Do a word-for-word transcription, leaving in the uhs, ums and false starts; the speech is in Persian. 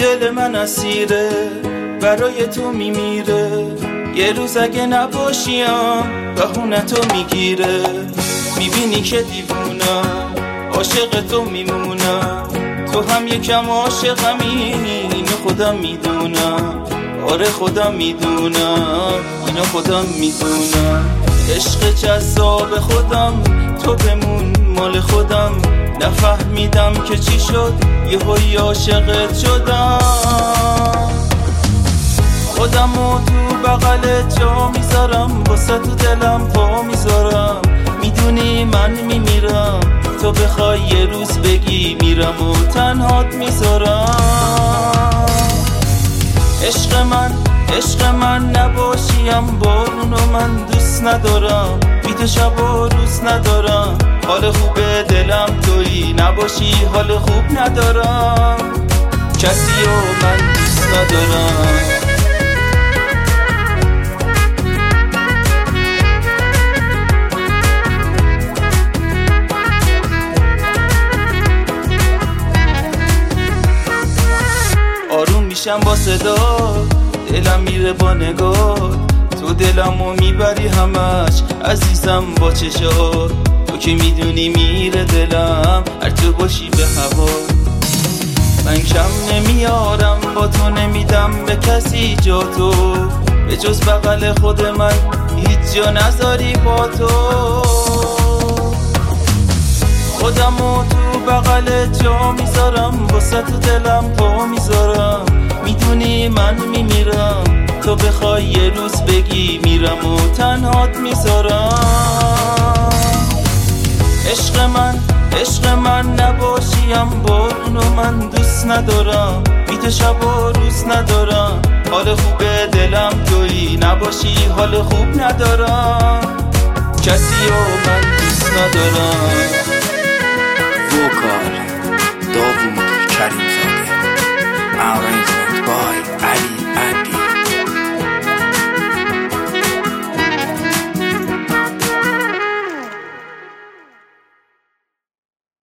دل من اسیره برای تو میمیره، یه روز اگه نباشیم بهونه تو میگیره. میبینی که دیوونم عاشق تو میمونم، تو هم یکم عاشقمی اینو خودم میدونم. آره خودم میدونم اینو خودم میدونم. عشق جذاب خودم تو بمون مال خودم، نفهمیدم که چی شد یهویی عاشقت شدم. خودمو تو بغل جا میذارم، واسه تو دلم پا میذارم. میدونی من میمیرم، تو بخوای یه روز بگی میرم و تنهات میذارم. عشق من عشق من نباشیم بارونو من دوست ندارم، بی تو شب و روز ندارم. حال خوب دلم تویی، نباشی حال خوب ندارم. کسی و من دوست ندارم. آروم میشم با صدا، دلم میره با نگاه. تو دلمو میبری همش عزیزم با چشات. تو که میدونی میره دلم هر تو باشی به هوا. من کم نمیارم با تو، نمیدم به کسی جا تو، به جز بغل خود من هیچ جا نذاری با تو. خودمو تو بغل جا میذارم، واسه تو دلم پا میذارم. میدونی من میمیرم، تو بخوای یه روز بگی میرم و تنهات میذارم. عشق من عشق من نباشیم بارونو من دوست ندارم، بی تو شب و روز ندارم. حال خوب دلم تویی، نباشی حال خوب ندارم. کسی و من دوست ندارم.